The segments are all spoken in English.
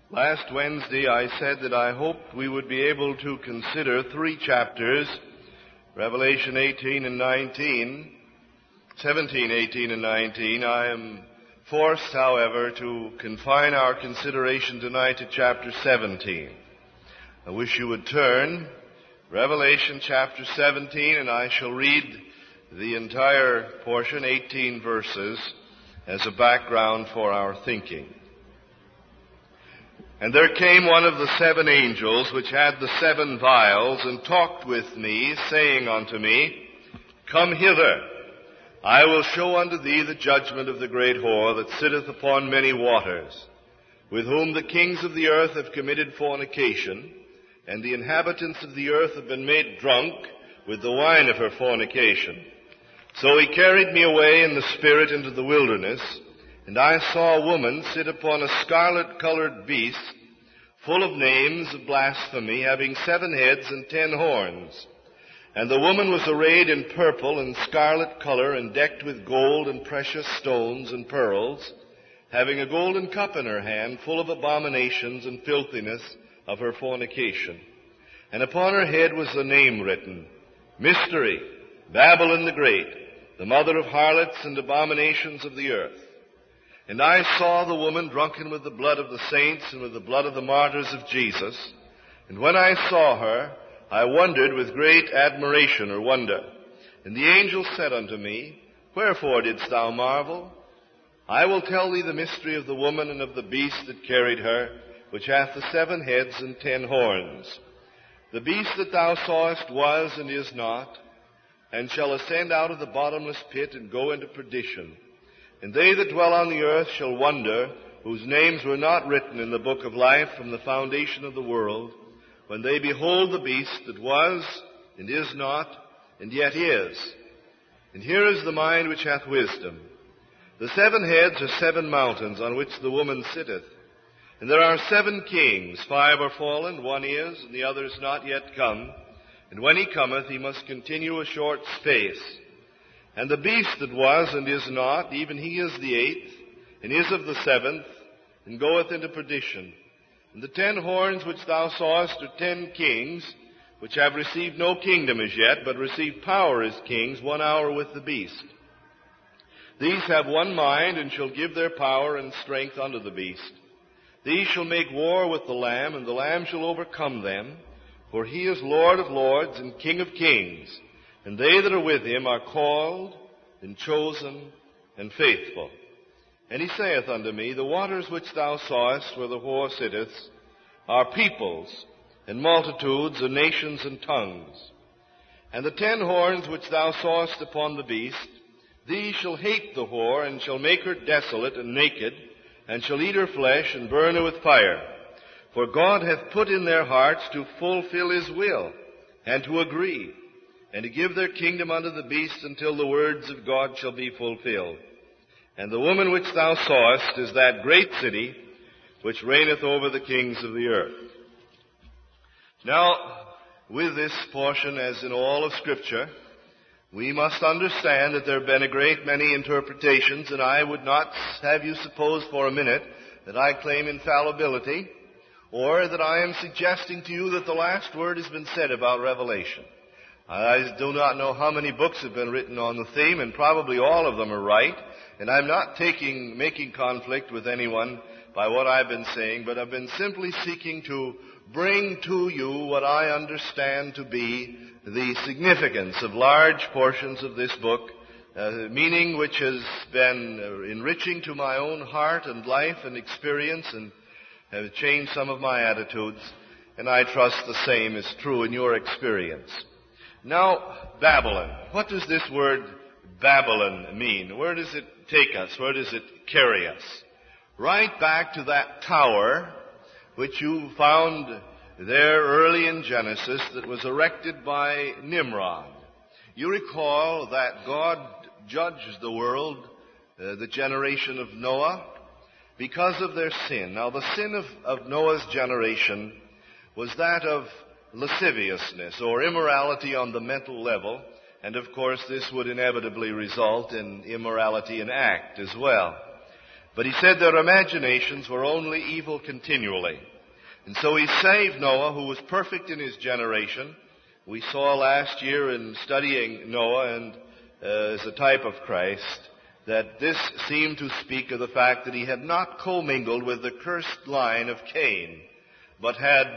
Last Wednesday I said that I hoped we would be able to consider 3 chapters, Revelation 18 and 19, 17, 18, and 19. I am forced, however, to confine our consideration tonight to chapter 17. I wish you would turn, Revelation chapter 17, and I shall read the entire portion, 18 verses, as a background for our thinking. And there came one of the 7 angels which had the 7 vials, and talked with me, saying unto me, Come hither, I will show unto thee the judgment of the great whore that sitteth upon many waters, with whom the kings of the earth have committed fornication, and the inhabitants of the earth have been made drunk with the wine of her fornication. So he carried me away in the Spirit into the wilderness, and I saw a woman sit upon a scarlet-colored beast, full of names of blasphemy, having 7 heads and 10 horns. And the woman was arrayed in purple and scarlet color, and decked with gold and precious stones and pearls, having a golden cup in her hand, full of abominations and filthiness of her fornication. And upon her head was the name written, Mystery, Babylon the Great, the mother of harlots and abominations of the earth. And I saw the woman drunken with the blood of the saints and with the blood of the martyrs of Jesus. And when I saw her, I wondered with great admiration or wonder. And the angel said unto me, Wherefore didst thou marvel? I will tell thee the mystery of the woman and of the beast that carried her, which hath the 7 heads and 10 horns. The beast that thou sawest was and is not, and shall ascend out of the bottomless pit and go into perdition. And they that dwell on the earth shall wonder, whose names were not written in the book of life from the foundation of the world, when they behold the beast that was and is not and yet is. And here is the mind which hath wisdom. The 7 heads are 7 mountains on which the woman sitteth. And there are 7 kings, 5 are fallen, 1 is, and the other is not yet come. And when he cometh, he must continue a short space. And the beast that was and is not, even he is the 8th, and is of the 7th, and goeth into perdition. And the 10 horns which thou sawest are 10 kings, which have received no kingdom as yet, but receive power as kings 1 hour with the beast. These have one mind, and shall give their power and strength unto the beast. These shall make war with the Lamb, and the Lamb shall overcome them. For he is Lord of lords and King of kings, and they that are with him are called and chosen and faithful. And he saith unto me, The waters which thou sawest where the whore sitteth are peoples and multitudes and nations and tongues. And the 10 horns which thou sawest upon the beast, these shall hate the whore, and shall make her desolate and naked, and shall eat her flesh and burn her with fire. For God hath put in their hearts to fulfill his will, and to agree, and to give their kingdom unto the beast until the words of God shall be fulfilled. And the woman which thou sawest is that great city which reigneth over the kings of the earth. Now, with this portion, as in all of Scripture, we must understand that there have been a great many interpretations, and I would not have you suppose for a minute that I claim infallibility, or that I am suggesting to you that the last word has been said about Revelation. I do not know how many books have been written on the theme, and probably all of them are right, and I'm not making conflict with anyone by what I've been saying, but I've been simply seeking to bring to you what I understand to be the significance of large portions of this book, meaning which has been enriching to my own heart and life and experience, and have changed some of my attitudes, and I trust the same is true in your experience. Now, Babylon. What does this word Babylon mean? Where does it take us? Where does it carry us? Right back to that tower which you found there early in Genesis that was erected by Nimrod. You recall that God judged the world, the generation of Noah, because of their sin. Now, the sin of Noah's generation was that of lasciviousness or immorality on the mental level, and of course this would inevitably result in immorality in act as well. But he said their imaginations were only evil continually. And so he saved Noah, who was perfect in his generation. We saw last year in studying Noah and as a type of Christ that this seemed to speak of the fact that he had not commingled with the cursed line of Cain, but had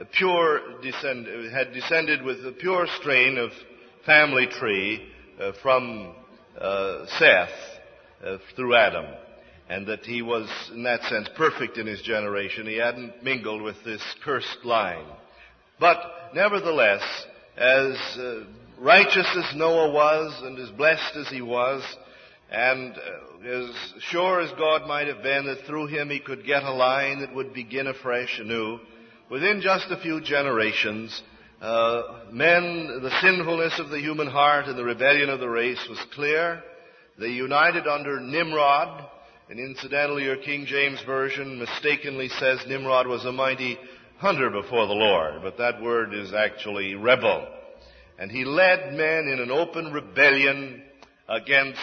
descended with the pure strain of family tree from Seth through Adam, and that he was, in that sense, perfect in his generation. He hadn't mingled with this cursed line. But nevertheless, as righteous as Noah was, and as blessed as he was, and as sure as God might have been that through him he could get a line that would begin afresh anew, within just a few generations, the sinfulness of the human heart and the rebellion of the race was clear. They united under Nimrod, and incidentally your King James Version mistakenly says Nimrod was a mighty hunter before the Lord, but that word is actually rebel. And he led men in an open rebellion against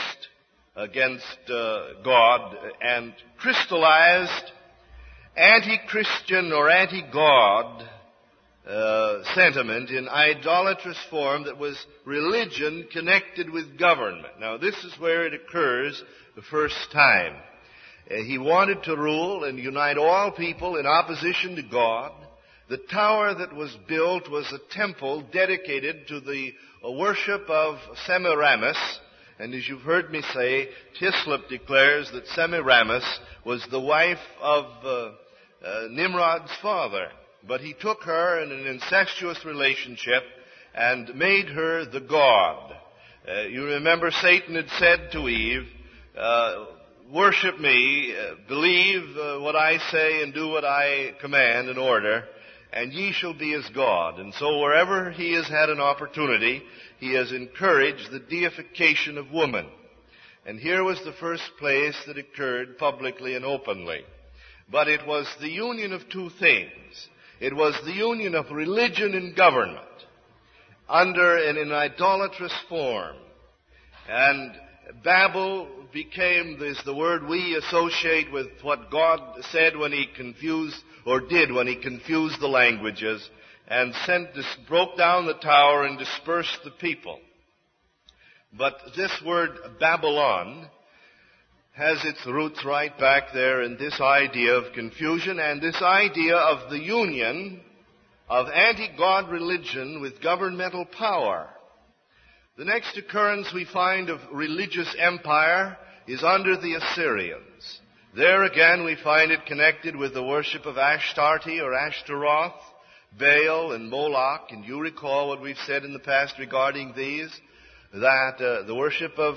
God and crystallized anti-Christian or anti-God sentiment in idolatrous form that was religion connected with government. Now this is where it occurs the first time. He wanted to rule and unite all people in opposition to God. The tower that was built was a temple dedicated to the worship of Semiramis. And as you've heard me say, Hislop declares that Semiramis was the wife of Nimrod's father. But he took her in an incestuous relationship and made her the god. You remember Satan had said to Eve, worship me, believe what I say and do what I command and order, and ye shall be as God. And so wherever he has had an opportunity, he has encouraged the deification of woman. And here was the first place that occurred publicly and openly. But it was the union of two things. It was the union of religion and government in an idolatrous form. And Babel became the word we associate with what God said when he confused the languages and broke down the tower and dispersed the people. But this word Babylon has its roots right back there in this idea of confusion and this idea of the union of anti-God religion with governmental power. The next occurrence we find of religious empire is under the Assyrians. There again we find it connected with the worship of Ashtarte or Ashtaroth, Baal and Moloch. And you recall what we've said in the past regarding these, that the worship of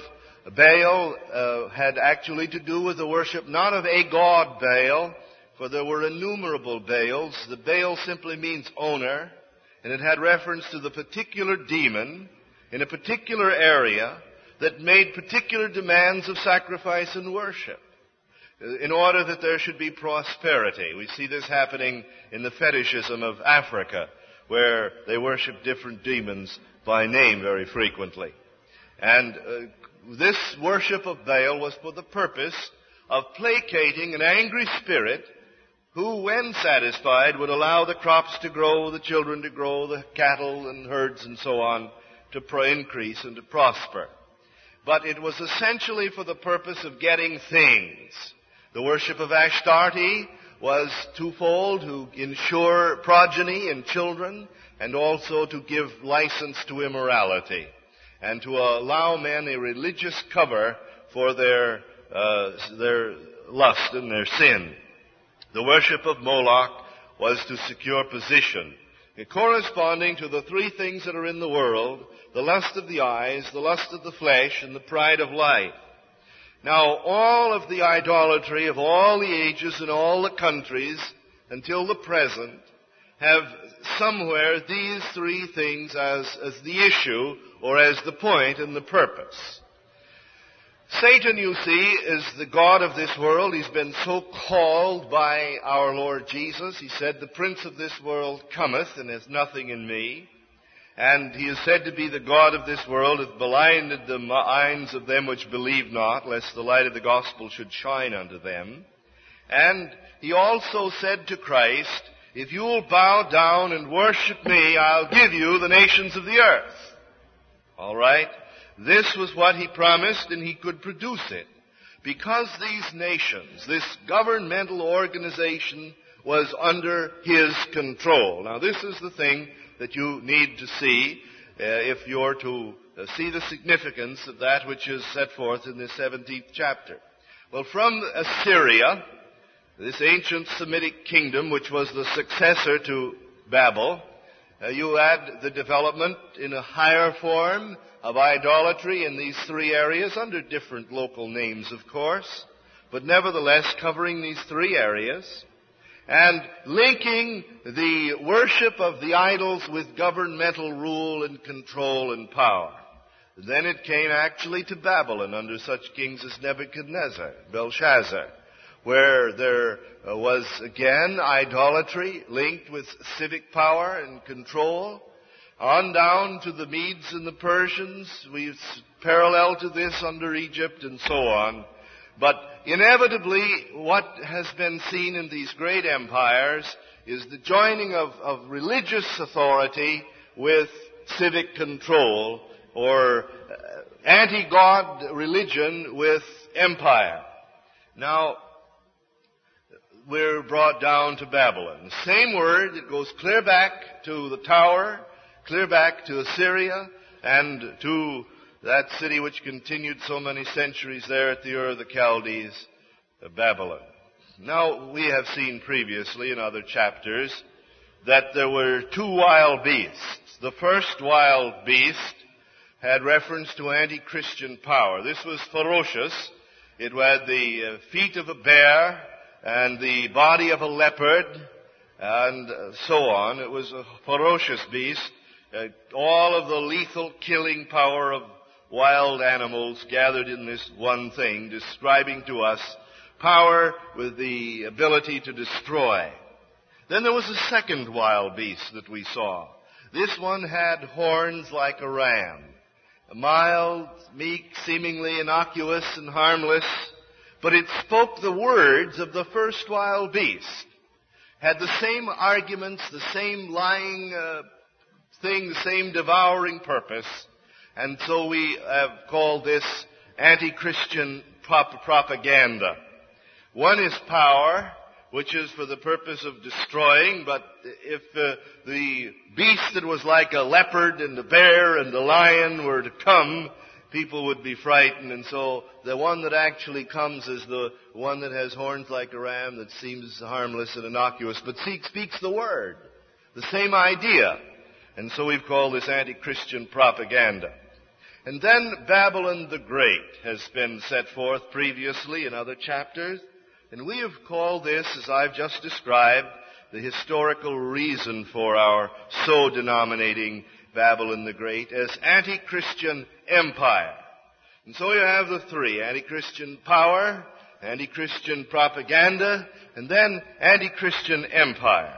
Baal had actually to do with the worship not of a god Baal, for there were innumerable Baals. The Baal simply means owner, and it had reference to the particular demon in a particular area that made particular demands of sacrifice and worship in order that there should be prosperity. We see this happening in the fetishism of Africa, where they worship different demons by name very frequently. And this worship of Baal was for the purpose of placating an angry spirit who, when satisfied, would allow the crops to grow, the children to grow, the cattle and herds and so on to increase and to prosper. But it was essentially for the purpose of getting things. The worship of Ashtarte was twofold: to ensure progeny and children, and also to give license to immorality, and to allow men a religious cover for their lust and their sin. The worship of Moloch was to secure position, corresponding to the three things that are in the world: the lust of the eyes, the lust of the flesh, and the pride of life. Now, all of the idolatry of all the ages and all the countries until the present have somewhere these three things as the issue or as the point and the purpose. Satan, you see, is the god of this world. He's been so called by our Lord Jesus. He said, "The prince of this world cometh and has nothing in me." And he is said to be the God of this world, hath blinded the minds of them which believe not, lest the light of the gospel should shine unto them. And he also said to Christ, if you will bow down and worship me, I'll give you the nations of the earth. All right? This was what he promised, and he could produce it. Because these nations, this governmental organization, was under his control. Now, this is the thing that you need to see if you're to see the significance of that which is set forth in the 17th chapter. Well, from Assyria, this ancient Semitic kingdom, which was the successor to Babel, you add the development in a higher form of idolatry in these three areas, under different local names, of course, but nevertheless covering these three areas, and linking the worship of the idols with governmental rule and control and power. Then it came actually to Babylon under such kings as Nebuchadnezzar, Belshazzar, where there was again idolatry linked with civic power and control, on down to the Medes and the Persians. We've parallel to this under Egypt and so on. But inevitably, what has been seen in these great empires is the joining of religious authority with civic control, or anti-God religion with empire. Now, we're brought down to Babylon. The same word, it goes clear back to the tower, clear back to Assyria, and to that city which continued so many centuries there at the Ur of the Chaldees, Babylon. Now, we have seen previously in other chapters that there were two wild beasts. The first wild beast had reference to anti-Christian power. This was ferocious. It had the feet of a bear and the body of a leopard and so on. It was a ferocious beast. All of the lethal killing power of wild animals gathered in this one thing, describing to us power with the ability to destroy. Then there was a second wild beast that we saw. This one had horns like a ram. Mild, meek, seemingly innocuous and harmless, but it spoke the words of the first wild beast. Had the same arguments, the same lying thing, the same devouring purpose. And so we have called this anti-Christian propaganda. One is power, which is for the purpose of destroying, but if the beast that was like a leopard and a bear and a lion were to come, people would be frightened. And so the one that actually comes is the one that has horns like a ram, that seems harmless and innocuous, but speaks the word. The same idea. And so we've called this anti-Christian propaganda. And then Babylon the Great has been set forth previously in other chapters. And we have called this, as I've just described, the historical reason for our so denominating Babylon the Great as anti-Christian empire. And so you have the three: anti-Christian power, anti-Christian propaganda, and then anti-Christian empire.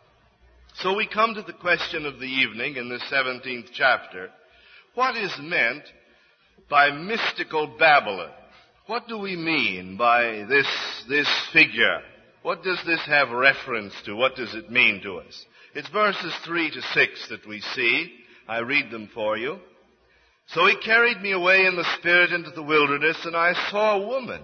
So we come to the question of the evening in the 17th chapter. What is meant by mystical Babylon? What do we mean by this figure? What does this have reference to? What does it mean to us? It's verses 3 to 6 that we see. I read them for you. So he carried me away in the Spirit into the wilderness, and I saw a woman,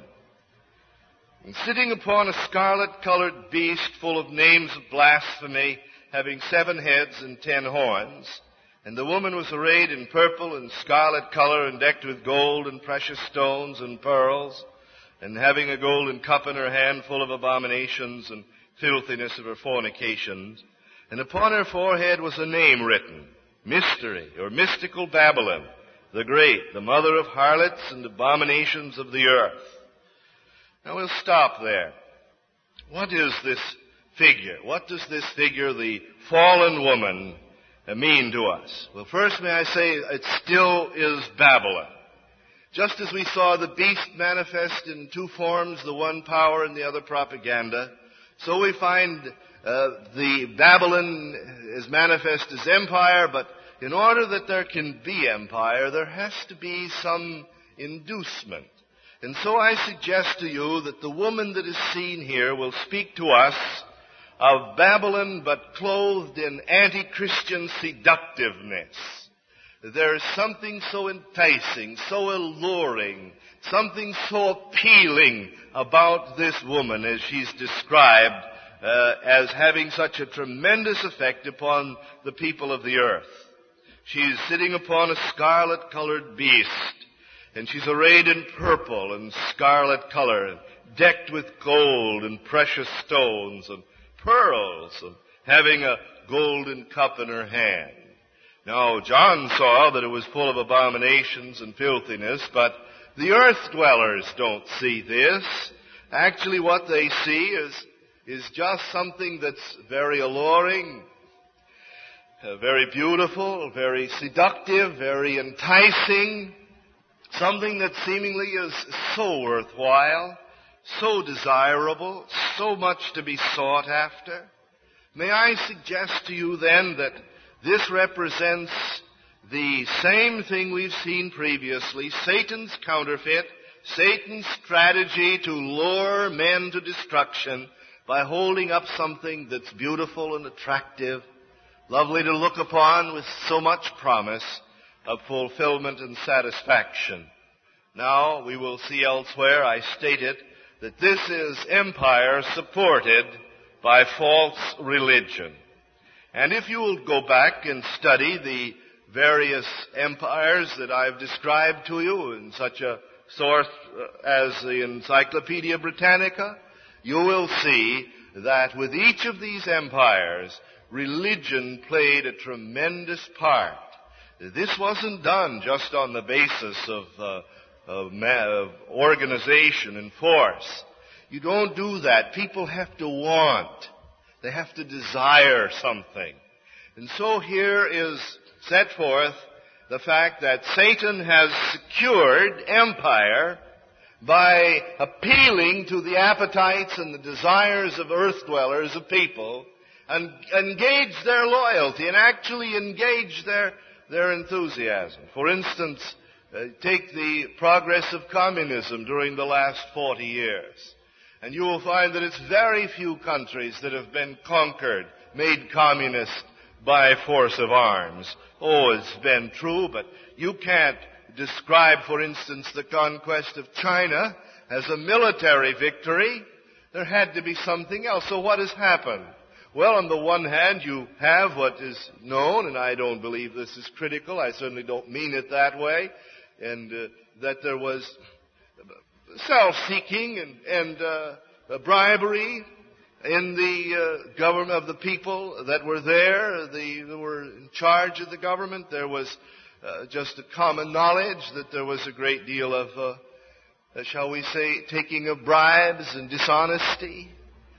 and sitting upon a scarlet-colored beast full of names of blasphemy, having 7 heads and 10 horns. And the woman was arrayed in purple and scarlet color, and decked with gold and precious stones and pearls, and having a golden cup in her hand full of abominations and filthiness of her fornications. And upon her forehead was a name written, Mystery, or Mystical Babylon, the Great, the mother of harlots and abominations of the earth. Now we'll stop there. What is this figure? What does this figure, the fallen woman, mean to us? Well, first may I say it still is Babylon. Just as we saw the beast manifest in two forms, the one power and the other propaganda, so we find the Babylon is manifest as empire, but in order that there can be empire, there has to be some inducement. And so I suggest to you that the woman that is seen here will speak to us of Babylon, but clothed in anti-Christian seductiveness. There is something so enticing, so alluring, something so appealing about this woman as she's described as having such a tremendous effect upon the people of the earth. She's sitting upon a scarlet-colored beast, and she's arrayed in purple and scarlet color, decked with gold and precious stones and pearls, and having a golden cup in her hand. Now, John saw that it was full of abominations and filthiness, but the earth dwellers don't see this. Actually, what they see is just something that's very alluring, very beautiful, very seductive, very enticing, something that seemingly is so worthwhile, so desirable, so much to be sought after. May I suggest to you then that this represents the same thing we've seen previously, Satan's counterfeit, Satan's strategy to lure men to destruction by holding up something that's beautiful and attractive, lovely to look upon with so much promise of fulfillment and satisfaction. Now, we will see elsewhere, I stated, that this is empire supported by false religion. And if you will go back and study the various empires that I've described to you in such a source as the Encyclopedia Britannica, you will see that with each of these empires, religion played a tremendous part. This wasn't done just on the basis of organization and force. You don't do that. People have to want. They have to desire something. And so here is set forth the fact that Satan has secured empire by appealing to the appetites and the desires of earth dwellers, of people, and engage their loyalty and actually engage their enthusiasm. For instance, take the progress of communism during the last 40 years. And you will find that it's very few countries that have been conquered, made communist by force of arms. Oh, it's been true, but you can't describe, for instance, the conquest of China as a military victory. There had to be something else. So what has happened? Well, on the one hand, you have what is known, and I don't believe this is critical, I certainly don't mean it that way, and that there was self-seeking and bribery in the government of the people that were there, that were in charge of the government. There was just a common knowledge that there was a great deal of, shall we say, taking of bribes and dishonesty.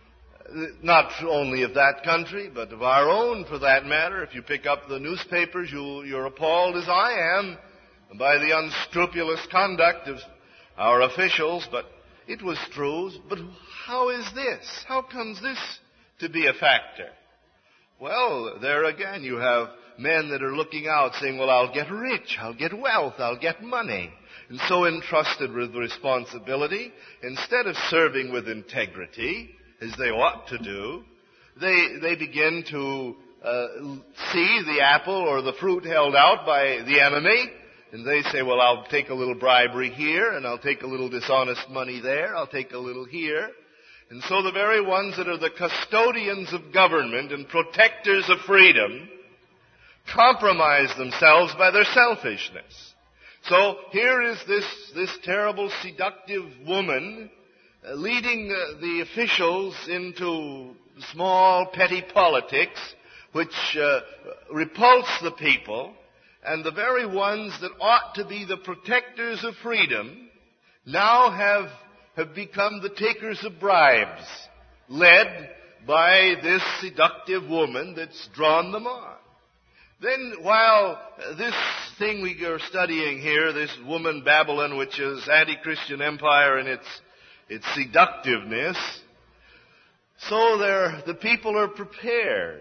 Not only of that country, but of our own, for that matter. If you pick up the newspapers, you're appalled as I am by the unscrupulous conduct of our officials, but it was true. But how is this? How comes this to be a factor? Well, there again you have men that are looking out saying, well, I'll get rich, I'll get wealth, I'll get money. And so entrusted with responsibility, instead of serving with integrity, as they ought to do, they begin to see the apple or the fruit held out by the enemy, and they say, well, I'll take a little bribery here, and I'll take a little dishonest money there, I'll take a little here. And so the very ones that are the custodians of government and protectors of freedom compromise themselves by their selfishness. So here is this terrible seductive woman leading the officials into small petty politics which repulse the people, and the very ones that ought to be the protectors of freedom now have become the takers of bribes, led by this seductive woman that's drawn them on. Then while this thing we are studying here, this woman Babylon, which is anti-Christian empire in its seductiveness, so the people are prepared.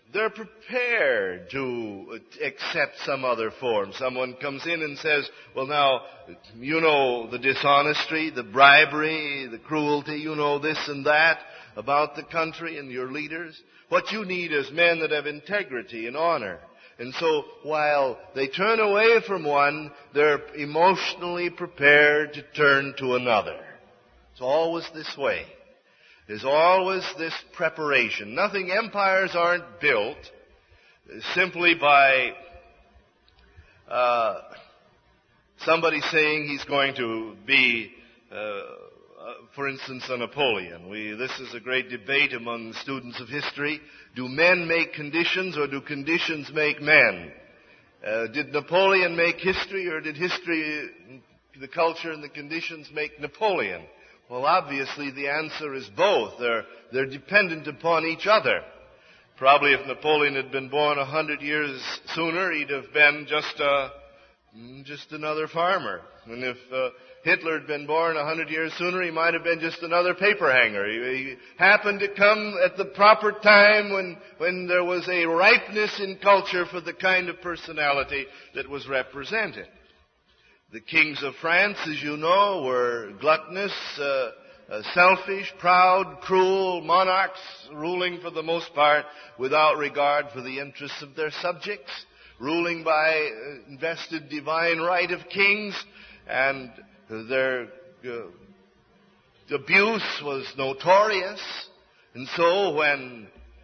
they're prepared to accept some other form. Someone comes in and says, well, now, you know the dishonesty, the bribery, the cruelty, you know this and that about the country and your leaders. What you need is men that have integrity and honor. And so while they turn away from one, they're emotionally prepared to turn to another. It's always this way. There's always this preparation. Empires aren't built simply by somebody saying he's going to be, for instance, a Napoleon. This is a great debate among students of history. Do men make conditions or do conditions make men? Did Napoleon make history or did history, the culture and the conditions make Napoleon? Well, obviously the answer is both. They're dependent upon each other. Probably if Napoleon had been born 100 years sooner, he'd have been just another farmer. And if Hitler had been born 100 years sooner, he might have been just another paper hanger. He happened to come at the proper time when there was a ripeness in culture for the kind of personality that was represented. The kings of France, as you know, were gluttonous, selfish, proud, cruel monarchs, ruling for the most part without regard for the interests of their subjects, ruling by invested divine right of kings, and their abuse was notorious. And so when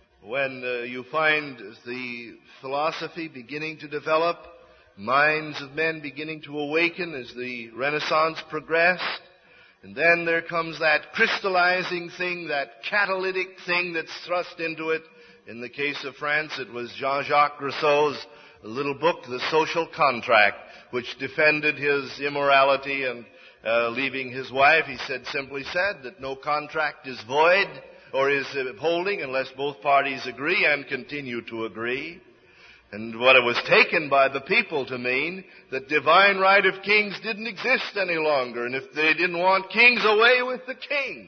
you find the philosophy beginning to develop, minds of men beginning to awaken as the Renaissance progressed, and then there comes that crystallizing thing, that catalytic thing that's thrust into it. In the case of France, it was Jean-Jacques Rousseau's little book, The Social Contract, which defended his immorality and leaving his wife. He simply said that no contract is void or is holding unless both parties agree and continue to agree. And what it was taken by the people to mean that divine right of kings didn't exist any longer. And if they didn't want kings, away with the kings.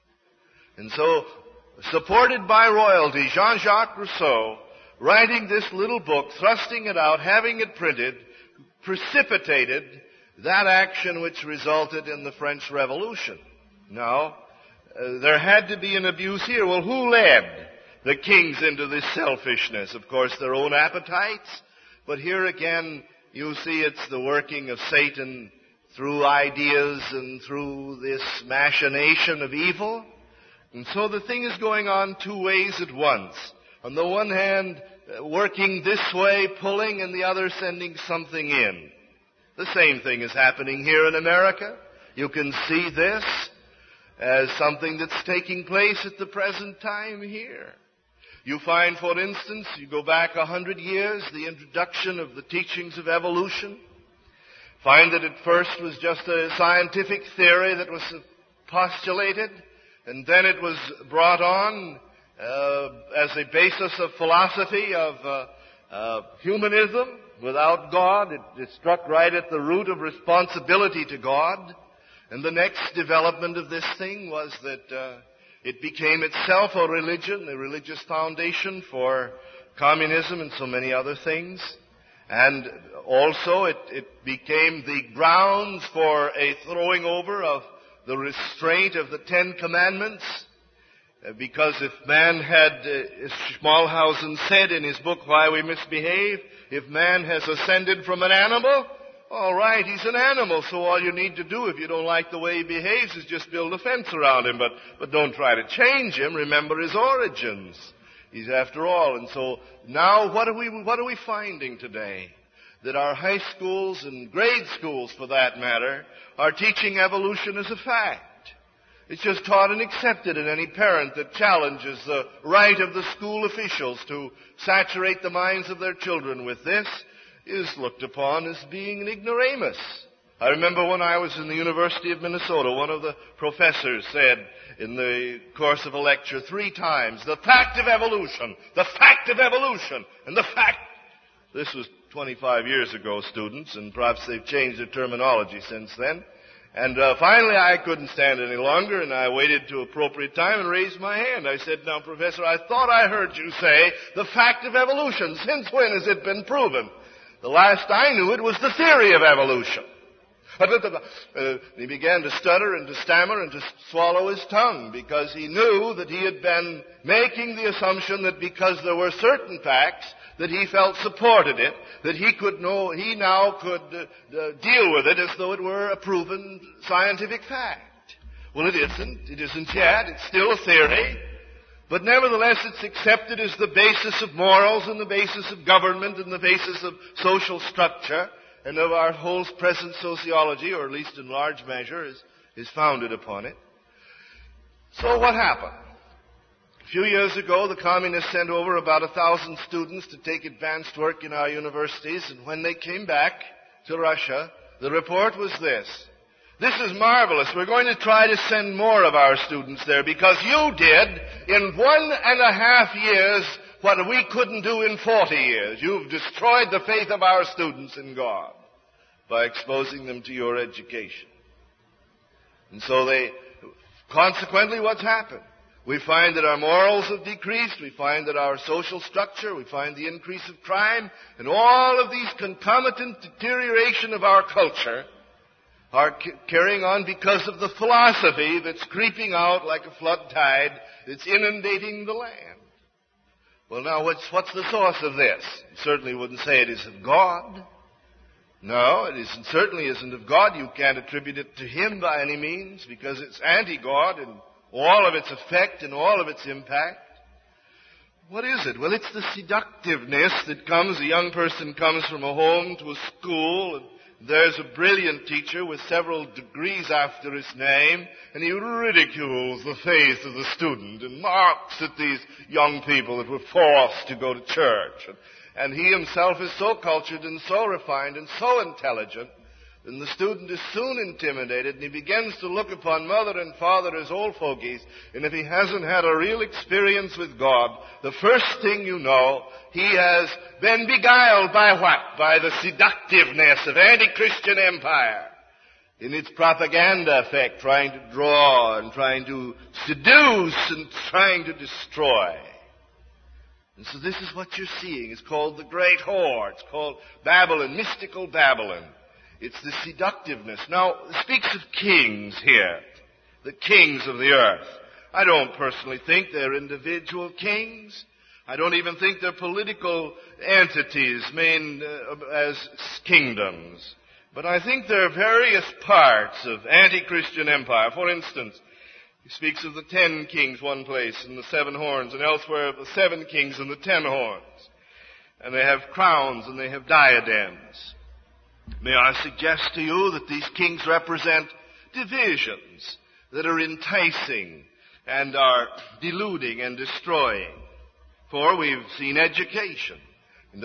And so, supported by royalty, Jean-Jacques Rousseau, writing this little book, thrusting it out, having it printed, precipitated that action which resulted in the French Revolution. Now, there had to be an abuse here. Well, who led the kings into this selfishness? Of course, their own appetites. But here again, you see it's the working of Satan through ideas and through this machination of evil. And so the thing is going on two ways at once. On the one hand, working this way, pulling, and the other sending something in. The same thing is happening here in America. You can see this as something that's taking place at the present time here. You find, for instance, you go back 100 years, the introduction of the teachings of evolution. Find that at first was just a scientific theory that was postulated, and then it was brought on as a basis of philosophy of humanism without God. It struck right at the root of responsibility to God. And the next development of this thing was that it became itself a religion, a religious foundation for communism and so many other things. And also it became the grounds for a throwing over of the restraint of the Ten Commandments. Because if man had, as Schmalhausen said in his book, Why We Misbehave, if man has ascended from an animal, all right, he's an animal, so all you need to do if you don't like the way he behaves is just build a fence around him, but don't try to change him. Remember his origins. He's after all. And so now what are we finding today? That our high schools and grade schools, for that matter, are teaching evolution as a fact. It's just taught and accepted, and any parent that challenges the right of the school officials to saturate the minds of their children with this is looked upon as being an ignoramus. I remember when I was in the University of Minnesota, one of the professors said in the course of a lecture 3 times, the fact of evolution, the fact of evolution, and the fact. This was 25 years ago, students, and perhaps they've changed their terminology since then. And finally I couldn't stand any longer, and I waited to appropriate time and raised my hand. I said, "Now, Professor, I thought I heard you say the fact of evolution. Since when has it been proven?" "The last I knew it was the theory of evolution." He began to stutter and to stammer and to swallow his tongue, because he knew that he had been making the assumption that because there were certain facts that he felt supported it, that he now could deal with it as though it were a proven scientific fact. Well, it isn't. It isn't yet. It's still a theory. But nevertheless, it's accepted as the basis of morals and the basis of government and the basis of social structure and of our whole present sociology, or at least in large measure, is founded upon it. So what happened? A few years ago, the communists sent over about 1,000 students to take advanced work in our universities, and when they came back to Russia, the report was this: "This is marvelous. We're going to try to send more of our students there because you did in 1.5 years what we couldn't do in 40 years. You've destroyed the faith of our students in God by exposing them to your education." And so consequently, what's happened? We find that our morals have decreased, we find that our social structure, we find the increase of crime, and all of these concomitant deterioration of our culture are carrying on because of the philosophy that's creeping out like a flood tide that's inundating the land. Well, now, what's the source of this? You certainly wouldn't say it is of God. No, it certainly isn't of God. You can't attribute it to Him by any means, because it's anti-God in all of its effect and all of its impact. What is it? Well, it's the seductiveness that comes. A young person comes from a home to a school, and there's a brilliant teacher with several degrees after his name, and he ridicules the faith of the student and mocks at these young people that were forced to go to church. And he himself is so cultured and so refined and so intelligent, and the student is soon intimidated, and he begins to look upon mother and father as old fogies, and if he hasn't had a real experience with God, the first thing you know, he has been beguiled by what? By the seductiveness of anti-Christian empire in its propaganda effect, trying to draw and trying to seduce and trying to destroy. And so this is what you're seeing. It's called the Great Whore. It's called Babylon, mystical Babylon. It's the seductiveness. Now, it speaks of kings here, the kings of the earth. I don't personally think they're individual kings. I don't even think they're political entities made as kingdoms. But I think they're various parts of anti-Christian empire. For instance, he speaks of the 10 kings one place and the 7 horns, and elsewhere of the 7 kings and the 10 horns. And they have crowns and they have diadems. May I suggest to you that these kings represent divisions that are enticing and are deluding and destroying. For we've seen education. And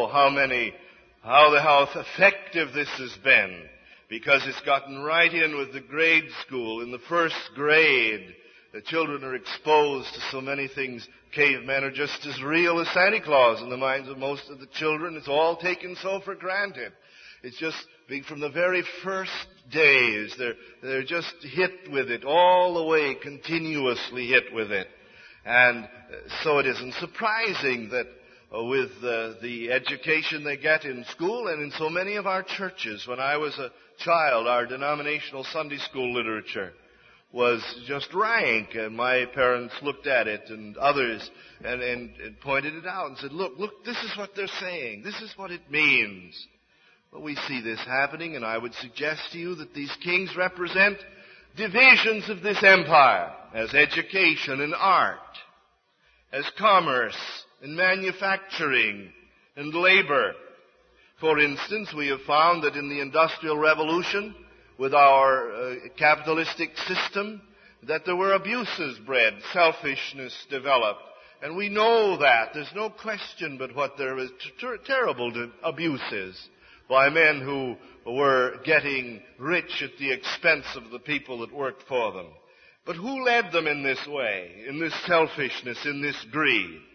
how effective this has been, because it's gotten right in with the grade school. In the first grade, the children are exposed to so many things. Cavemen are just as real as Santa Claus in the minds of most of the children. It's all taken so for granted. It's just from the very first days, they're just hit with it all the way, continuously hit with it. And so it isn't surprising that with the education they get in school and in so many of our churches. When I was a child, our denominational Sunday school literature was just rank, and my parents looked at it and others and pointed it out and said, look, this is what they're saying. This is what it means. Well, we see this happening, and I would suggest to you that these kings represent divisions of this empire as education and art, as commerce and manufacturing and labor. For instance, we have found that in the Industrial Revolution, with our capitalistic system, that there were abuses bred, selfishness developed. And we know that. There's no question but what there is terrible abuses by men who were getting rich at the expense of the people that worked for them. But who led them in this way, in this selfishness, in this greed?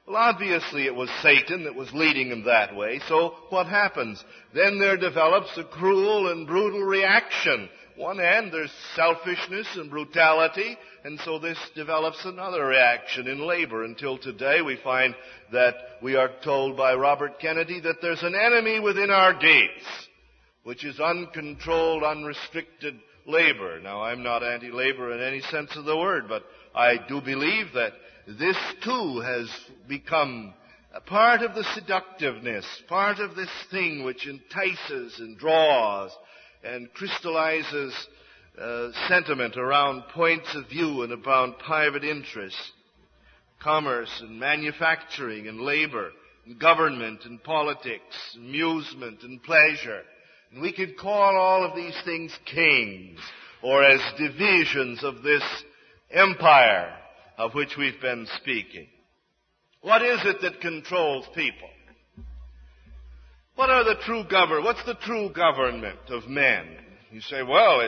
Well, obviously it was Satan that was leading them that way. So what happens? Then there develops a cruel and brutal reaction. One end, there's selfishness and brutality, and so this develops another reaction in labor until today we find that we are told by Robert Kennedy that there's an enemy within our gates, which is uncontrolled, unrestricted labor. Now, I'm not anti-labor in any sense of the word, but I do believe that this too has become a part of the seductiveness, part of this thing which entices and draws and crystallizes sentiment around points of view and around private interests. Commerce and manufacturing and labor and government and politics, amusement and pleasure. And we could call all of these things kings, or as divisions of this empire of which we've been speaking. What is it that controls people? What's the true government of men? You say, well,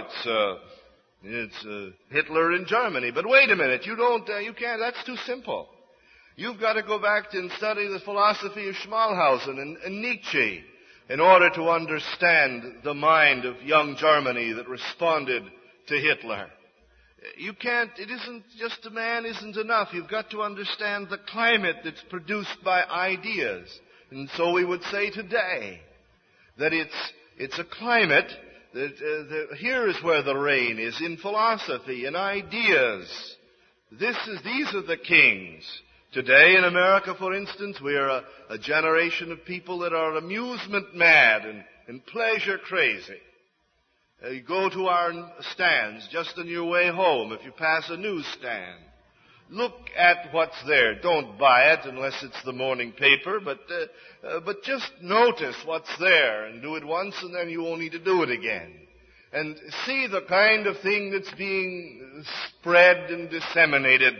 it's Hitler in Germany. But wait a minute, you can't, that's too simple. You've got to go back and study the philosophy of Schmalhausen and Nietzsche in order to understand the mind of young Germany that responded to Hitler. It isn't just a man isn't enough. You've got to understand the climate that's produced by ideas. And so we would say today that it's a climate that here is where the reign is, in philosophy and ideas. These are the kings. Today in America, for instance, we are a generation of people that are amusement mad and pleasure crazy. You go to our stands just on your way home, if you pass a newsstand. Look at what's there. Don't buy it unless it's the morning paper, but just notice what's there and do it once and then you won't need to do it again. And see the kind of thing that's being spread and disseminated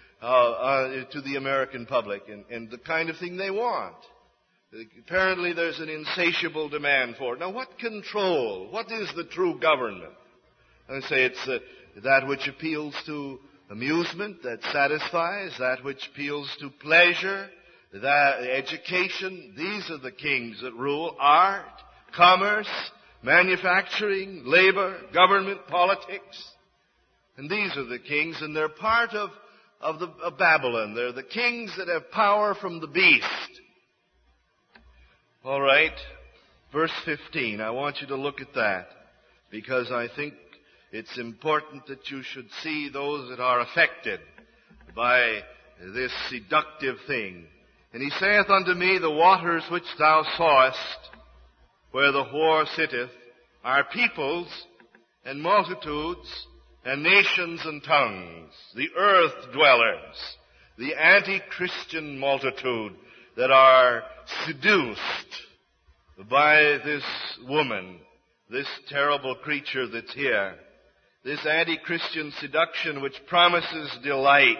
to the American public and the kind of thing they want. Apparently there's an insatiable demand for it. Now what control? What is the true government? I say it's that which appeals to amusement, that satisfies, that which appeals to pleasure, that education. These are the kings that rule art, commerce, manufacturing, labor, government, politics. And these are the kings, and they're part of Babylon. They're the kings that have power from the beast. All right, verse 15. I want you to look at that because I think it's important that you should see those that are affected by this seductive thing. And he saith unto me, the waters which thou sawest, where the whore sitteth, are peoples and multitudes and nations and tongues, the earth dwellers, the anti-Christian multitude that are seduced by this woman, this terrible creature that's here. This anti-Christian seduction which promises delight.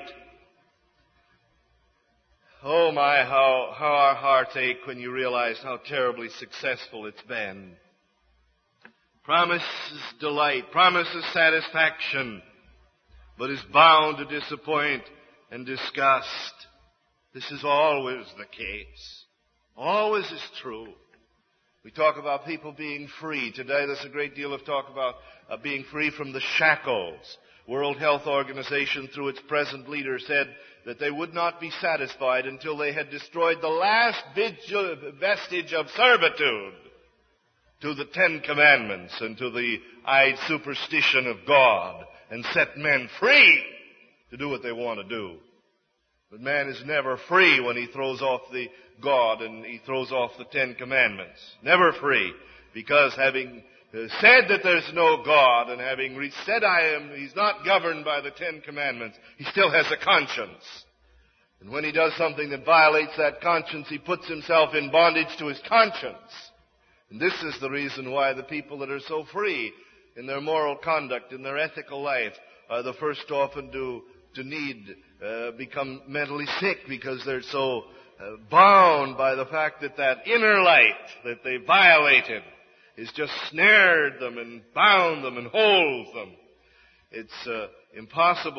Oh my, how our hearts ache when you realize how terribly successful it's been. Promises delight, promises satisfaction, but is bound to disappoint and disgust. This is always the case. Always is true. We talk about people being free. Today there's a great deal of talk about being free from the shackles. World Health Organization, through its present leader, said that they would not be satisfied until they had destroyed the last vestige of servitude to the Ten Commandments and to the superstition of God and set men free to do what they want to do. But man is never free when he throws off the God and he throws off the Ten Commandments. Never free. Because having said that there's no God and having said he's not governed by the Ten Commandments, he still has a conscience. And when he does something that violates that conscience, he puts himself in bondage to his conscience. And this is the reason why the people that are so free in their moral conduct, in their ethical life, are the first often to become mentally sick, because they're so bound by the fact that inner light that they violated is just snared them and bound them and holds them. It's impossible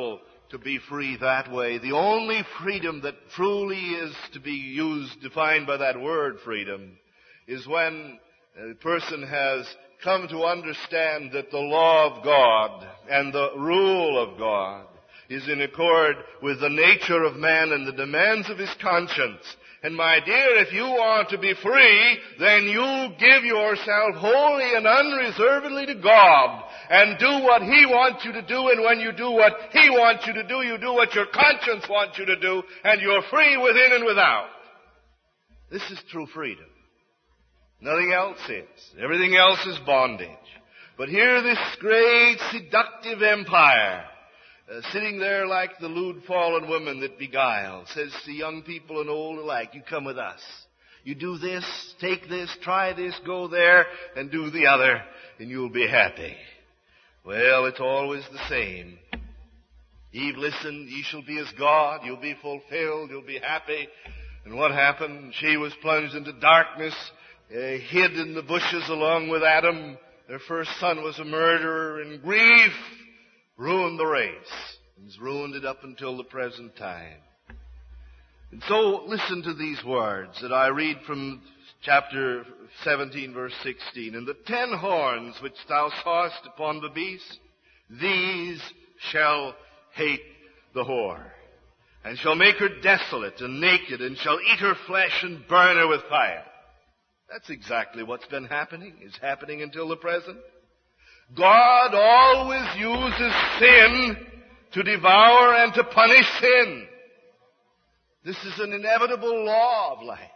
to be free that way. The only freedom that truly is to be used, defined by that word freedom, is when a person has come to understand that the law of God and the rule of God is in accord with the nature of man and the demands of his conscience. And my dear, if you want to be free, then you give yourself wholly and unreservedly to God and do what He wants you to do. And when you do what He wants you to do, you do what your conscience wants you to do, and you're free within and without. This is true freedom. Nothing else is. Everything else is bondage. But here this great seductive empire, sitting there like the lewd fallen woman that beguiles, says to young people and old alike, you come with us. You do this, take this, try this, go there, and do the other, and you'll be happy. Well, it's always the same. Eve listened, ye shall be as God, you'll be fulfilled, you'll be happy. And what happened? She was plunged into darkness, hid in the bushes along with Adam. Their first son was a murderer, and grief ruined the race. And has ruined it up until the present time. And so listen to these words that I read from chapter 17, verse 16. And the 10 horns which thou sawest upon the beast, these shall hate the whore, and shall make her desolate and naked, and shall eat her flesh and burn her with fire. That's exactly what's been happening, is happening until the present. God always uses sin to devour and to punish sin. This is an inevitable law of life.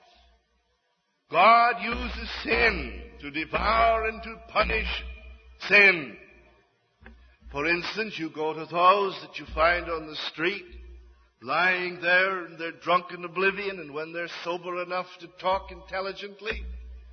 God uses sin to devour and to punish sin. For instance, you go to those that you find on the street, lying there in their drunken oblivion, and when they're sober enough to talk intelligently,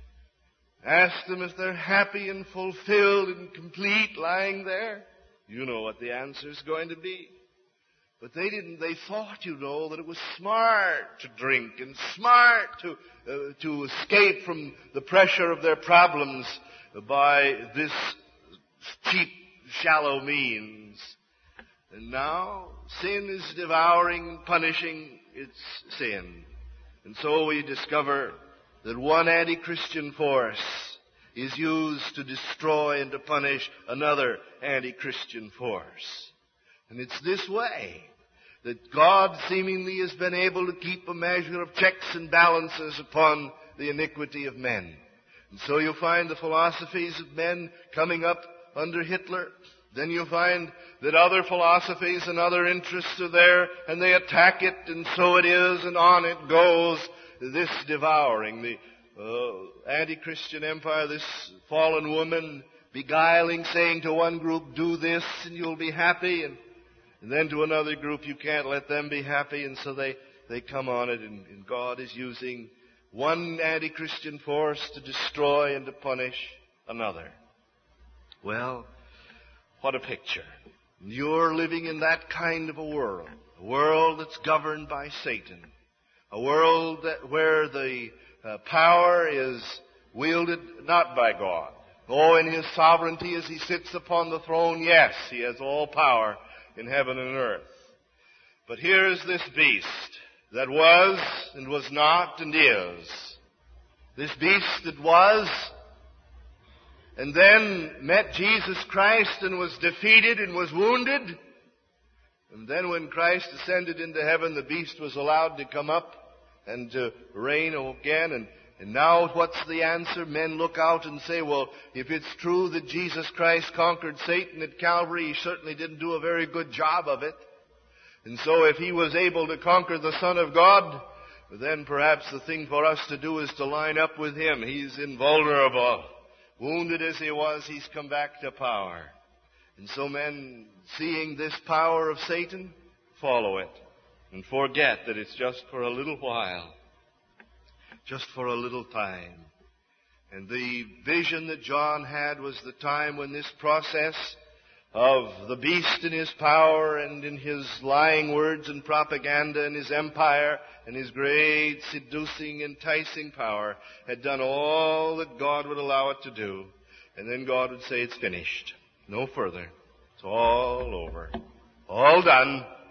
ask them if they're happy and fulfilled and complete lying there. You know what the answer is going to be. But they didn't. They thought, that it was smart to drink and smart to escape from the pressure of their problems by this cheap, shallow means. And now sin is devouring and punishing its sin. And so we discover that one anti-Christian force is used to destroy and to punish another anti-Christian force. And it's this way that God seemingly has been able to keep a measure of checks and balances upon the iniquity of men. And so you'll find the philosophies of men coming up under Hitler. Then you'll find that other philosophies and other interests are there, and they attack it, and so it is, and on it goes. This devouring, the anti-Christian empire, this fallen woman beguiling, saying to one group, do this and you'll be happy, and then to another group, you can't let them be happy, and so they come on it, and God is using one anti-Christian force to destroy and to punish another. Well, what a picture. You're living in that kind of a world that's governed by Satan. A world where the power is wielded not by God. Oh, in His sovereignty as He sits upon the throne, yes, He has all power in heaven and earth. But here is this beast that was and was not and is. This beast that was and then met Jesus Christ and was defeated and was wounded. And then when Christ ascended into heaven, the beast was allowed to come up and to reign again. And now what's the answer? Men look out and say, well, if it's true that Jesus Christ conquered Satan at Calvary, He certainly didn't do a very good job of it. And so if He was able to conquer the Son of God, then perhaps the thing for us to do is to line up with Him. He's invulnerable. Wounded as He was, He's come back to power. And so men, seeing this power of Satan, follow it and forget that it's just for a little while, just for a little time. And the vision that John had was the time when this process of the beast in his power and in his lying words and propaganda and his empire and his great seducing, enticing power had done all that God would allow it to do. And then God would say, it's finished. No further. It's all over. All done.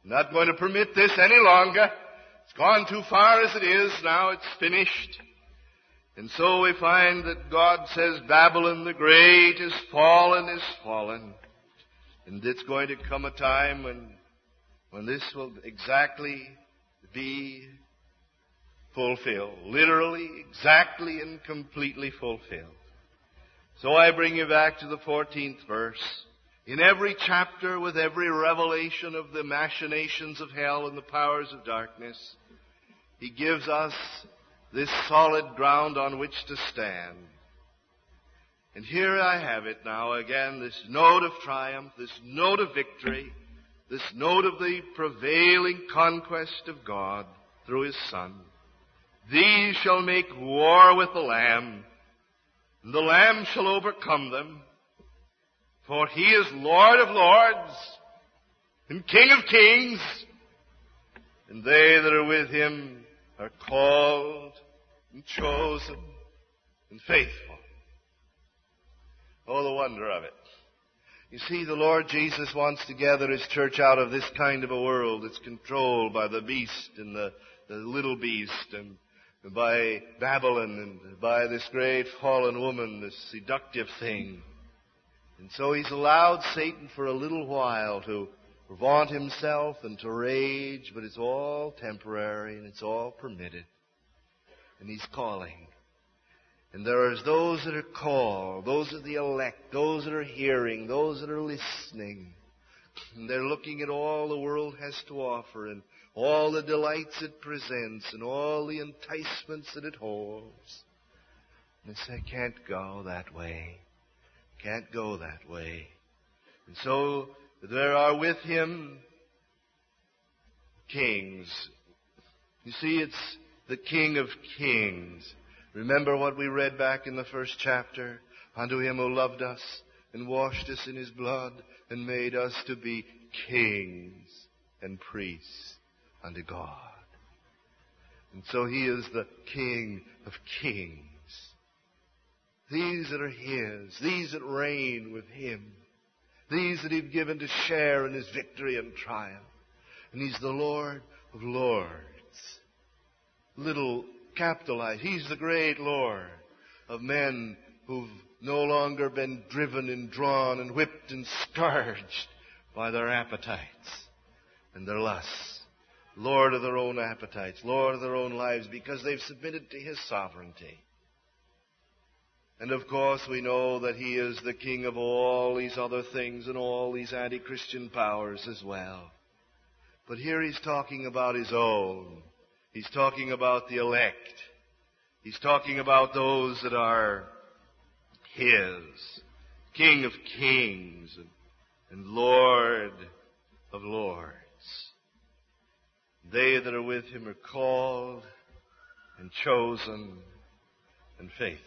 I'm not going to permit this any longer. It's gone too far as it is. Now it's finished. And so we find that God says Babylon the Great is fallen, is fallen. And it's going to come a time when this will exactly be fulfilled. Literally, exactly, and completely fulfilled. So I bring you back to the 14th verse. In every chapter, with every revelation of the machinations of hell and the powers of darkness, he gives us this solid ground on which to stand. And here I have it now again, this note of triumph, this note of victory, this note of the prevailing conquest of God through His Son. These shall make war with the Lamb, and the Lamb shall overcome them. For He is Lord of lords and King of kings, and they that are with Him are called and chosen and faithful. Oh, the wonder of it. You see, the Lord Jesus wants to gather His church out of this kind of a world that's controlled by the beast and the little beast, and by Babylon, and by this great fallen woman, this seductive thing. And so He's allowed Satan for a little while to vaunt himself and to rage, but it's all temporary and it's all permitted. And He's calling. And there are those that are called, those are the elect, those that are hearing, those that are listening. And they're looking at all the world has to offer, and all the delights it presents, and all the enticements that it holds. And they say, can't go that way. Can't go that way. And so there are with Him kings. You see, it's the King of kings. Remember what we read back in the first chapter? Unto Him who loved us and washed us in His blood and made us to be kings and priests unto God. And so He is the King of kings. These that are His, these that reign with Him, these that He've given to share in His victory and triumph. And He's the Lord of lords. Little capitalized. He's the great Lord of men who've no longer been driven and drawn and whipped and scourged by their appetites and their lusts. Lord of their own appetites, Lord of their own lives, because they've submitted to His sovereignty. And of course we know that He is the King of all these other things and all these anti-Christian powers as well. But here He's talking about His own. He's talking about the elect. He's talking about those that are His. King of kings and Lord of lords. They that are with Him are called and chosen and faithful.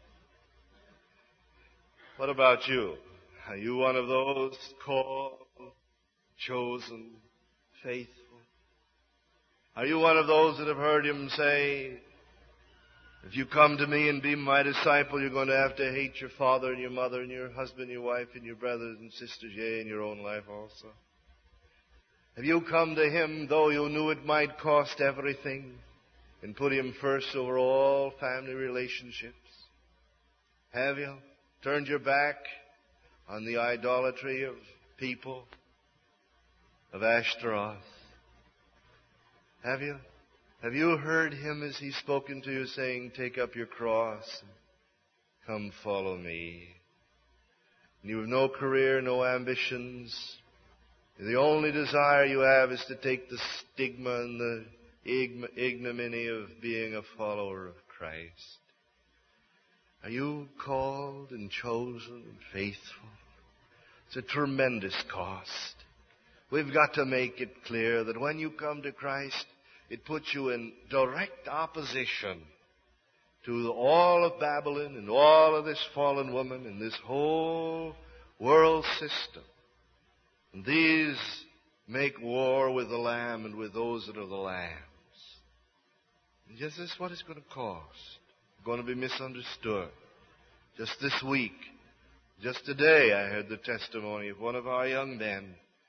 What about you? Are you one of those called, chosen, faithful? Are you one of those that have heard Him say, if you come to me and be my disciple, you're going to have to hate your father and your mother and your husband and your wife and your brothers and sisters, yea, and your own life also? Have you come to Him, though you knew it might cost everything, and put Him first over all family relationships? Have you turned your back on the idolatry of people, of Ashtaroth? Have you? Have you heard Him as He's spoken to you saying, take up your cross and come follow me? And you have no career, no ambitions. The only desire you have is to take the stigma and the ignominy of being a follower of Christ. Are you called and chosen and faithful? It's a tremendous cost. We've got to make it clear that when you come to Christ, it puts you in direct opposition to all of Babylon and all of this fallen woman and this whole world system. And these make war with the Lamb and with those that are the Lamb's. And yes, this is what it's going to cost. It's going to be misunderstood. Just this week, just today, I heard the testimony of one of our young men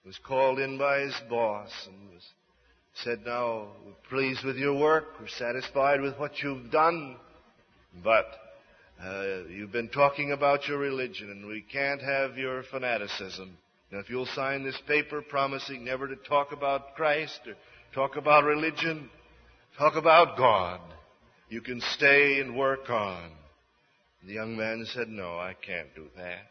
Was called in by his boss and said, now, we're pleased with your work. We're satisfied with what you've done. But you've been talking about your religion, and we can't have your fanaticism. Now, if you'll sign this paper promising never to talk about Christ or talk about religion, talk about God, you can stay and work on. The young man said, no, I can't do that.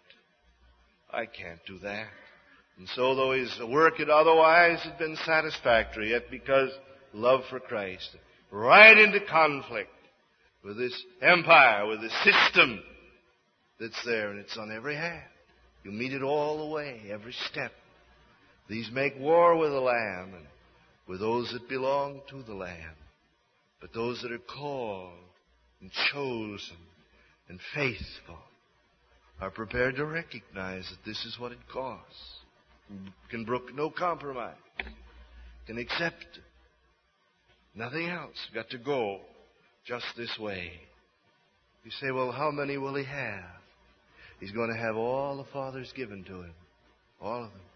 I can't do that. And so, though his work had otherwise had been satisfactory, yet because love for Christ, right into conflict with this empire, with this system that's there, and it's on every hand. You meet it all the way, every step. These make war with the Lamb and with those that belong to the Lamb. But those that are called and chosen and faithful are prepared to recognize that this is what it costs. Can brook no compromise. Can accept it. Nothing else. Got to go just this way. You say, well, how many will he have? He's going to have all the Father's given to him. All of them.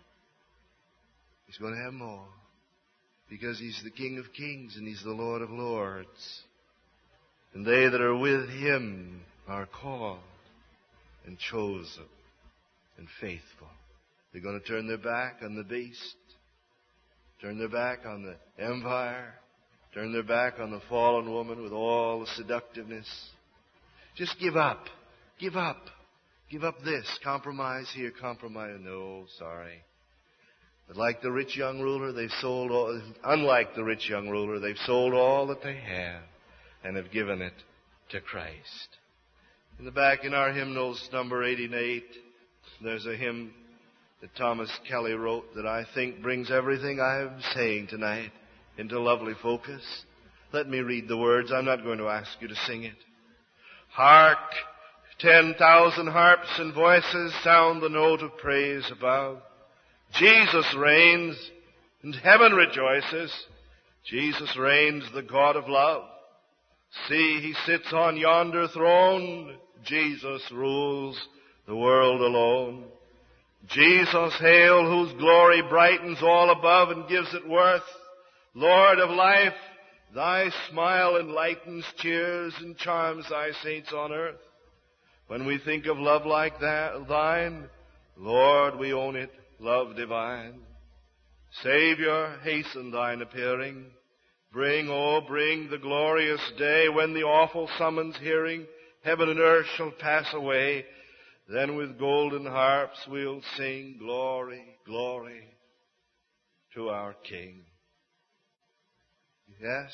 He's going to have more. Because he's the King of Kings and he's the Lord of Lords. And they that are with him are called and chosen and faithful. They're going to turn their back on the beast, turn their back on the empire, turn their back on the fallen woman with all the seductiveness. Just give up. Give up. Give up this. Compromise here, compromise. No, sorry. But like the rich young ruler, they've sold all, unlike the rich young ruler, they've sold all that they have and have given it to Christ. In the back in our hymnals, number 88, there's a hymn that Thomas Kelly wrote that I think brings everything I'm saying tonight into lovely focus. Let me read the words. I'm not going to ask you to sing it. Hark, 10,000 harps and voices sound the note of praise above. Jesus reigns, and heaven rejoices. Jesus reigns, the God of love. See, he sits on yonder throne. Jesus rules the world alone. Jesus hail, whose glory brightens all above and gives it worth. Lord of life, thy smile enlightens, cheers, and charms thy saints on earth. When we think of love like that, thine, Lord, we own it, love divine. Savior, hasten thine appearing. Bring, oh, bring the glorious day when the awful summons hearing, heaven and earth shall pass away. Then with golden harps we'll sing glory, glory to our King. Yes,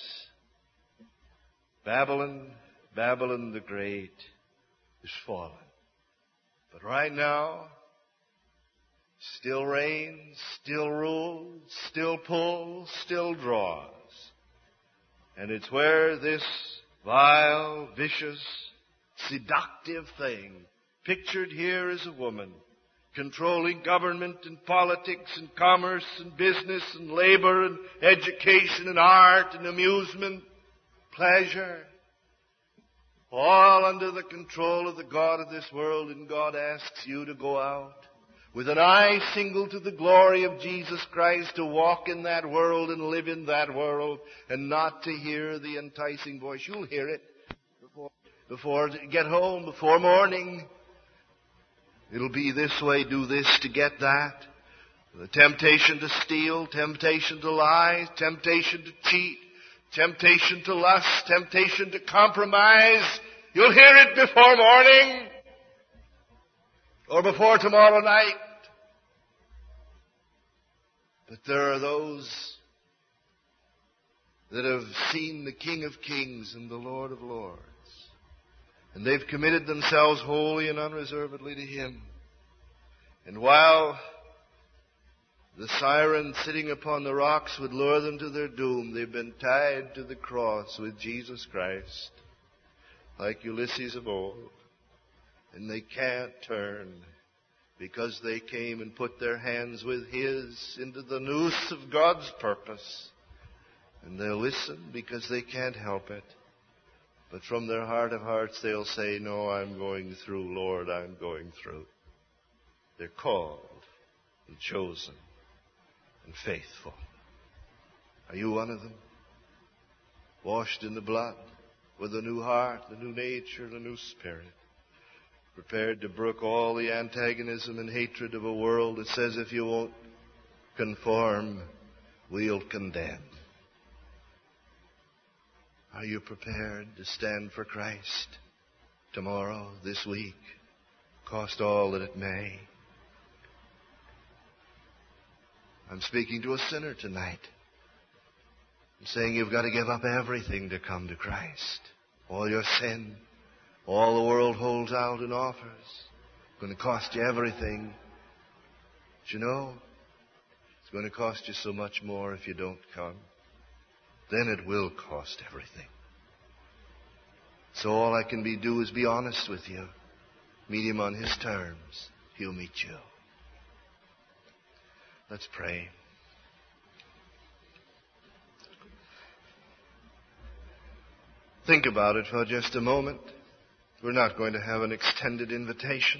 Babylon, Babylon the Great is fallen. But right now, still reigns, still rules, still pulls, still draws. And it's where this vile, vicious, seductive thing, pictured here as a woman, controlling government and politics and commerce and business and labor and education and art and amusement, pleasure, all under the control of the God of this world. And God asks you to go out with an eye single to the glory of Jesus Christ, to walk in that world and live in that world, and not to hear the enticing voice. You'll hear it before you get home, before morning. It'll be this way, do this to get that. The temptation to steal, temptation to lie, temptation to cheat, temptation to lust, temptation to compromise. You'll hear it before morning or before tomorrow night. But there are those that have seen the King of Kings and the Lord of Lords. And they've committed themselves wholly and unreservedly to Him. And while the siren sitting upon the rocks would lure them to their doom, they've been tied to the cross with Jesus Christ, like Ulysses of old. And they can't turn because they came and put their hands with His into the noose of God's purpose. And they'll listen because they can't help it. But from their heart of hearts, they'll say, no, I'm going through, Lord, I'm going through. They're called and chosen and faithful. Are you one of them? Washed in the blood, with a new heart, a new nature, and a new spirit. Prepared to brook all the antagonism and hatred of a world that says if you won't conform, we'll condemn. Are you prepared to stand for Christ tomorrow, this week, cost all that it may? I'm speaking to a sinner tonight. I'm saying you've got to give up everything to come to Christ. All your sin, all the world holds out and offers. It's going to cost you everything. But you know, it's going to cost you so much more if you don't come. Then it will cost everything. So all I can do is be honest with you. Meet him on his terms. He'll meet you. Let's pray. Think about it for just a moment. We're not going to have an extended invitation,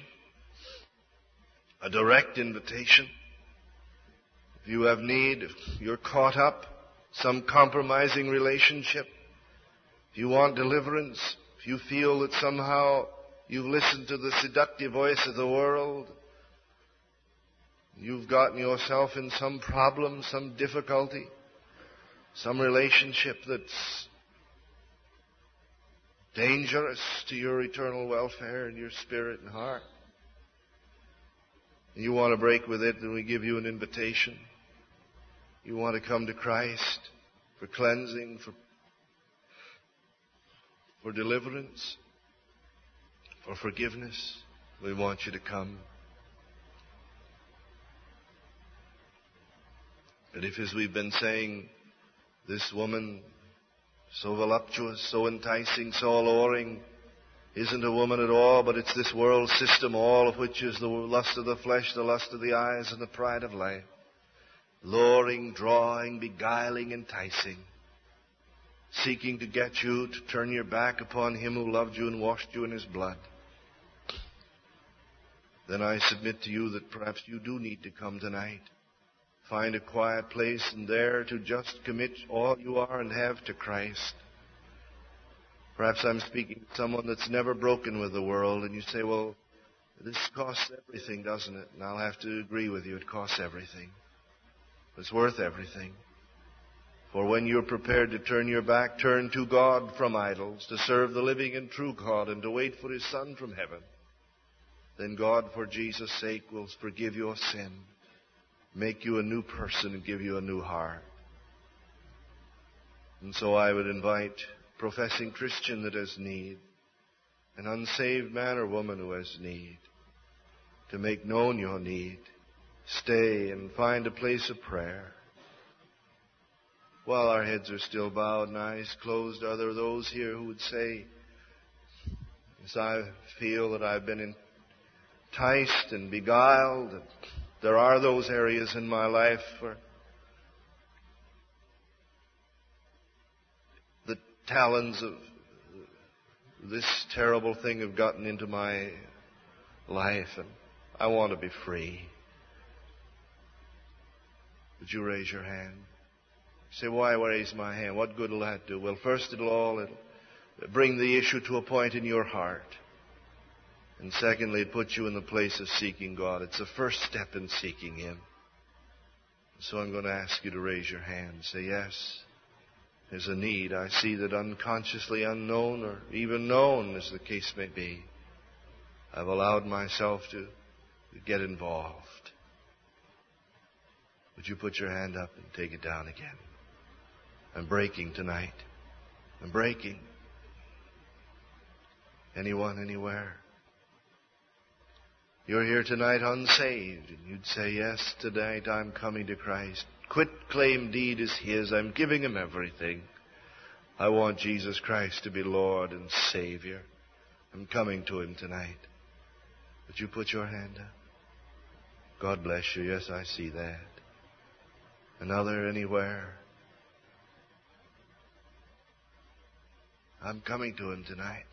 a direct invitation. If you have need, if you're caught up, some compromising relationship, if you want deliverance, if you feel that somehow you've listened to the seductive voice of the world, you've gotten yourself in some problem, some difficulty, some relationship that's dangerous to your eternal welfare and your spirit and heart, and you want to break with it, then we give you an invitation. You want to come to Christ for cleansing, for deliverance, for forgiveness. We want you to come. And if, as we've been saying, this woman, so voluptuous, so enticing, so alluring, isn't a woman at all, but it's this world system, all of which is the lust of the flesh, the lust of the eyes, and the pride of life. Luring, drawing, beguiling, enticing, seeking to get you to turn your back upon him who loved you and washed you in his blood. Then I submit to you that perhaps you do need to come tonight. Find a quiet place and there to just commit all you are and have to Christ. Perhaps I'm speaking to someone that's never broken with the world, and you say, well, this costs everything, doesn't it? And I'll have to agree with you, it costs everything. It's worth everything. For when you're prepared to turn your back, turn to God from idols, to serve the living and true God, and to wait for his Son from heaven, then God, for Jesus' sake, will forgive your sin, make you a new person, and give you a new heart. And so I would invite a professing Christian that has need, an unsaved man or woman who has need, to make known your need. Stay and find a place of prayer. While our heads are still bowed and eyes closed, are there those here who would say, as I feel that I've been enticed and beguiled, and there are those areas in my life where the talons of this terrible thing have gotten into my life, and I want to be free. Would you raise your hand? Say, why raise my hand? What good will that do? Well, first it'll bring the issue to a point in your heart. And secondly, it puts you in the place of seeking God. It's the first step in seeking him. So I'm going to ask you to raise your hand. Say, yes, there's a need. I see that unconsciously, unknown, or even known, as the case may be, I've allowed myself to get involved. Would you put your hand up and take it down again? I'm breaking tonight. I'm breaking. Anyone, anywhere? You're here tonight unsaved, and you'd say, yes, tonight I'm coming to Christ. Quit claim deed is his. I'm giving him everything. I want Jesus Christ to be Lord and Savior. I'm coming to him tonight. Would you put your hand up? God bless you. Yes, I see that. Another, anywhere? I'm coming to him tonight.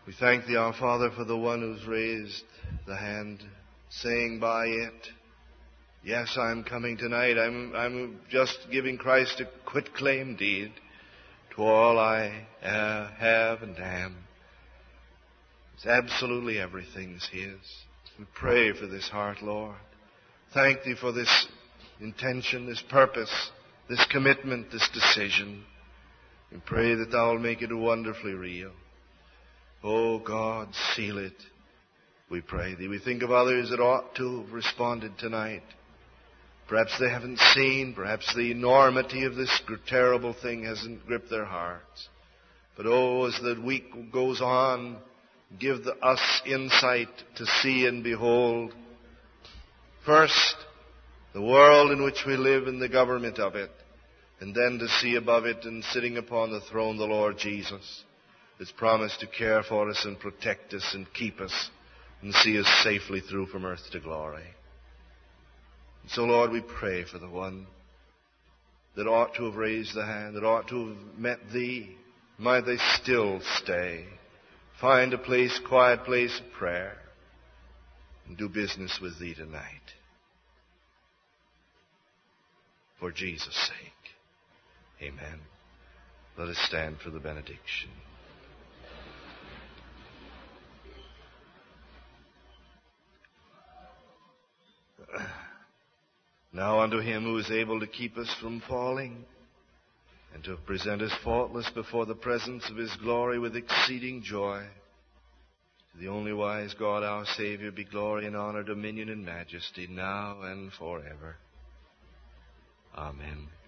We thank Thee, our Father, for the one who's raised the hand, saying by it, yes, I'm coming tonight. I'm just giving Christ a quitclaim deed to all I have and am. It's absolutely everything's His. We pray for this heart, Lord. Thank Thee for this intention, this purpose, this commitment, this decision. We pray that Thou will make it wonderfully real. Oh God, seal it, we pray Thee. We think of others that ought to have responded tonight. Perhaps they haven't seen, perhaps the enormity of this terrible thing hasn't gripped their hearts. But oh, as the week goes on, give us insight to see and behold. First, the world in which we live and the government of it, and then to see above it and sitting upon the throne the Lord Jesus, that's promised to care for us and protect us and keep us and see us safely through from earth to glory. And so, Lord, we pray for the one that ought to have raised the hand, that ought to have met Thee. Might they still stay, find a place, quiet place of prayer, and do business with Thee tonight. For Jesus' sake. Amen. Let us stand for the benediction. Now unto Him who is able to keep us from falling and to present us faultless before the presence of His glory with exceeding joy, to the only wise God our Savior be glory and honor, dominion and majesty, now and forever. Amen.